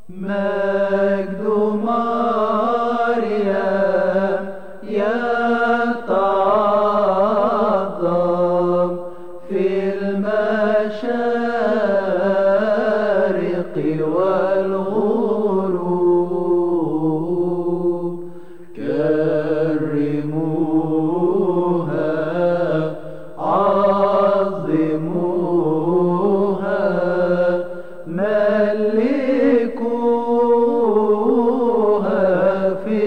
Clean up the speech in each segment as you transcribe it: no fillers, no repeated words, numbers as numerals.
مجد مريم يتعظم في المشارق والغروب. كرموها عظموها ملكوها في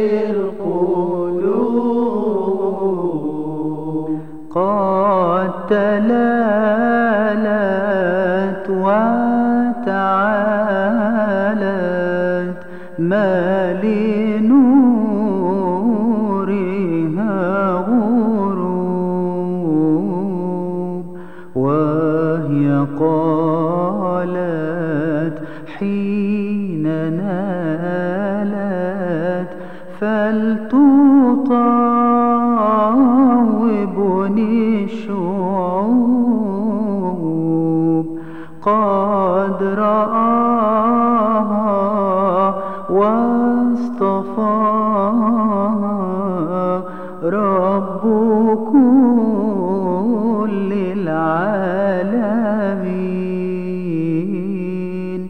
القلوب. قد تلالت وتعالت ما لنورها غروب، وهي قالت حين نالت فلتطاوبني الشعوب. قد رآها واصطفاها رب كل العالمين،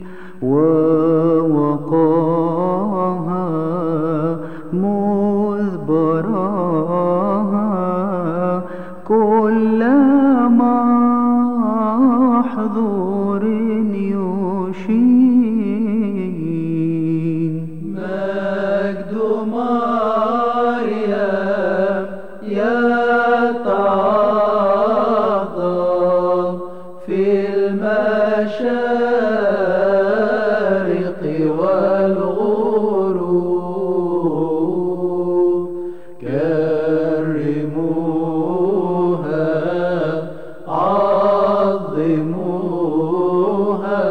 ووقاها مذ براها كل محظور يشين. مجد مريم يتعظم في المشارق والغروب. كرموها عظموها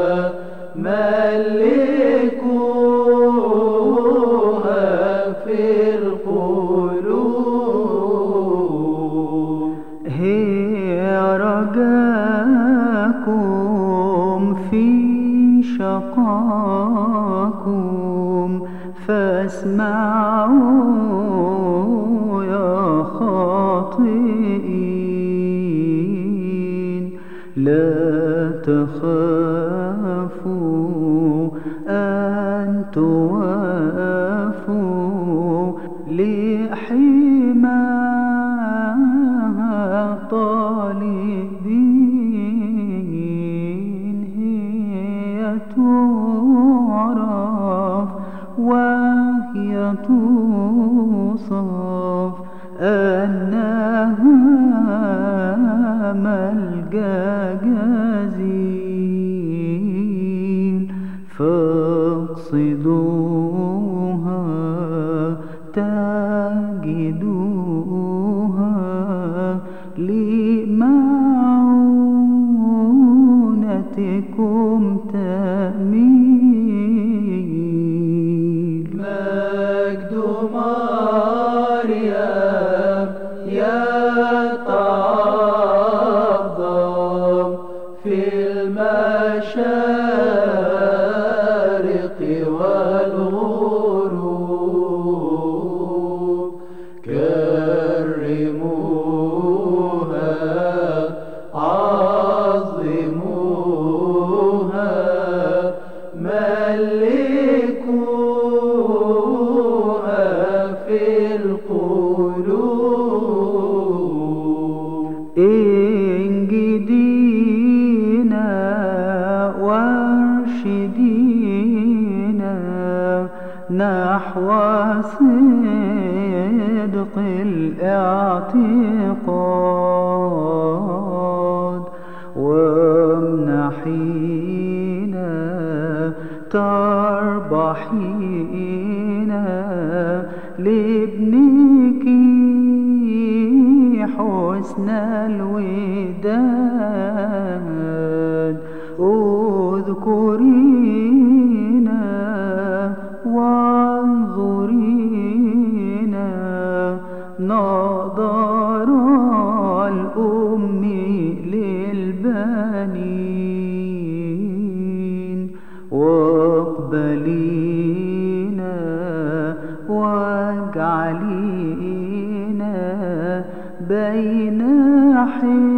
ملكوها في القلوب. هي رجاكم في شقاكم فاسمعوا يا خاطئين. لا تخافوا أن توافوا لحماها طالبين. هي تعرف وهي توصف أنها ملجأ جزيل، فاقصدوها تجدوها لمعونتكم تأمين. مجد مريم يتعظم في المشارق والغروب. كرموها عظموها ملكوها في القلوب. انجدينا وارشدينا نحو صدق الاعتقاد، وامنحينا تربحينا لابنك حسن الوداد. اذكرينا وانظرينا نظر الأم للبنين. واقبلينا واجعلينا بين